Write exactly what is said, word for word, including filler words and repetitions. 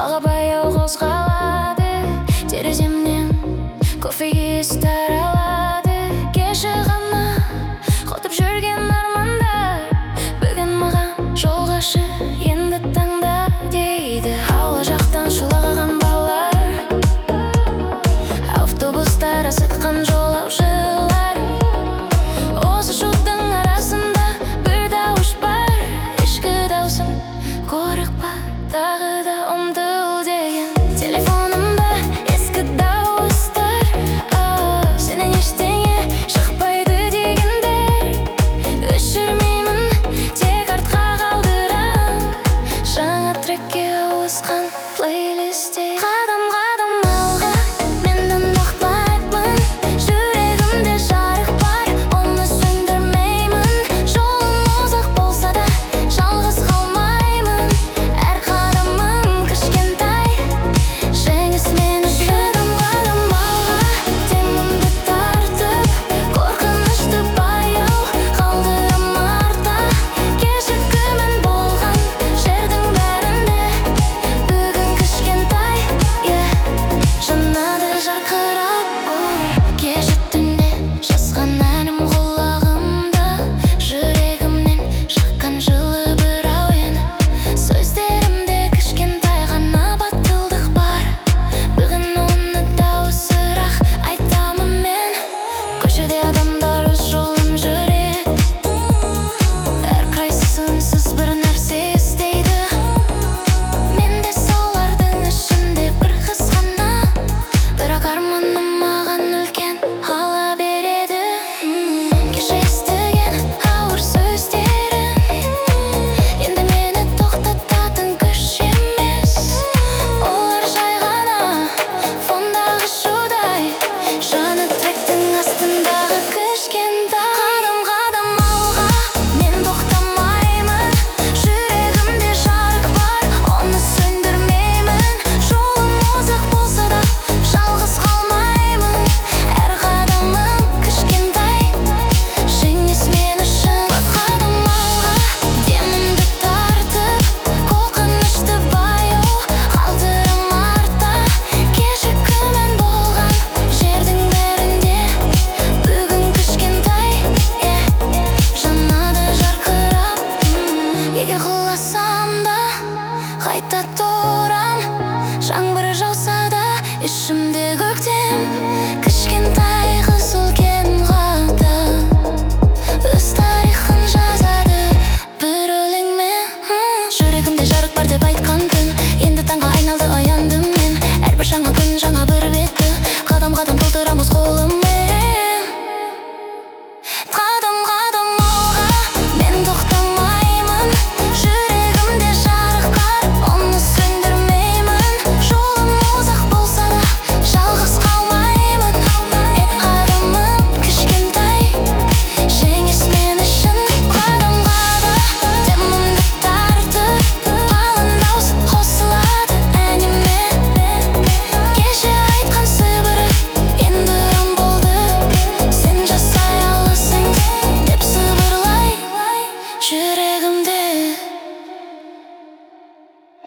алға баяу қозғалады. Тереземнен кофе иісі таралады. Кеше ғана қотып жүрген армандар бүгін маған жол ашы, енді таңда дейді. Аула жақтан шулаған балалар, автобустар асыққан жолаушылар. Осы шудың арасында бір дауыс бар, ішкі даусың қорықпа, тағы да ұмтыл деген. Телефонымда ескі дауыстар, сенен ештеңе шықпайды дегендер. Өшірмеймін, тек артқа қалдырам жаңа трекке ауысқан плейлистте. Қадам-қадам алға мен ұмтылмаймын, жүрегімде жарық бар, оны сөндірмеймін. Жолым ұзақ болса да жалғыз қалмаймын, әр қадамым кішкентай жеңіс мен үшін. Қадам-қадам алға демімді тартып, қорқынышты баяу қалдырам артта. Кешігумен болған жердің бәрінде бүгін кішкентай жанады жарқырап. Кеше түннен жазған әнім құлағымда, жүрегімнен шыққан жылы бір әуен. Сөздерімде кішкентай ғана батылдық бар, бүгін оны дауысырақ айтамын мен. Көшеде адамдар өз жолын жүреді, әрқайсысы үнсіз бір нәрсе іздейді. Мен де солардың ішінде бір қыз ғана, бірақ арманым маған үлкен ала береді. Кеше естіген ауыр сөздерің енді мені тоқтататын күш емес. Олар жай ғана фондағы шу,